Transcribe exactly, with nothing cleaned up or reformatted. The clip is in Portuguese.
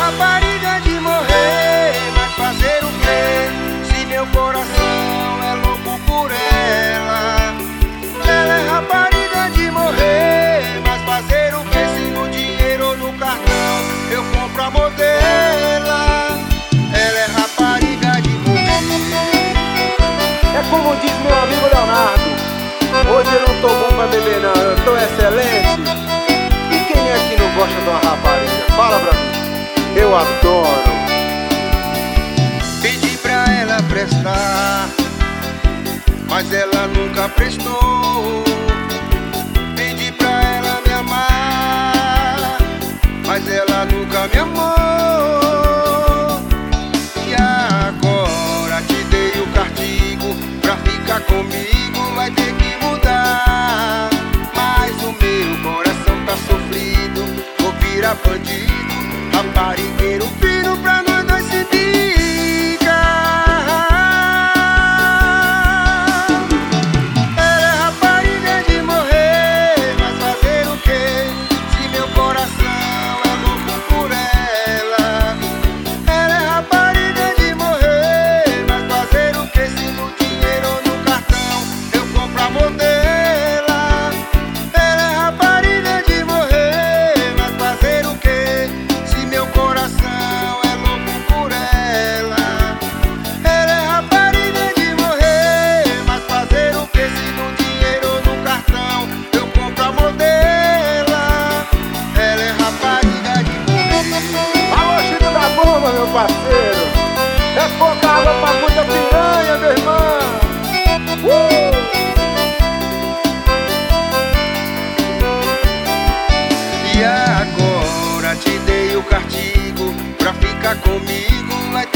rapariga de morrer, mas fazer o quê? Se meu coração é louco por ela. Ela é rapariga de morrer, mas fazer o quê? Se no dinheiro ou no cartão eu compro amor dela. Ela é rapariga de morrer. É como diz meu amigo Leonardo: hoje eu não tô bom pra beber não, eu tô excelente. E quem é que não gosta de uma rapariga? Fala pra mim. Eu adoro. Pedi pra ela prestar, mas ela nunca prestou. Pedi pra ela me amar, mas ela nunca me amou. E agora te dei o castigo, pra ficar comigo vai ter que mudar. Mas o meu coração tá sofrido, vou virar bandido, raparigueiro fino pra nós dois se ficar. Ela é rapariga de morrer, mas fazer o quê? Se meu coração é louco por ela. Ela é rapariga de morrer, mas fazer o quê? Se no dinheiro ou no cartão eu compro amor dela. Ela é rapariga de morrer, mas fazer o quê? Se meu coração é louco por ela. Ela é rapariga de morrer, mas fazer o quê? Se no dinheiro ou no cartão eu compro amor dela. Ela é rapariga de morrer. Alô, Chico da Bomba, meu parceiro. É pouca água pra muita piranha, meu irmão. Uh! E agora te dei o castigo, pra ficar comigo vai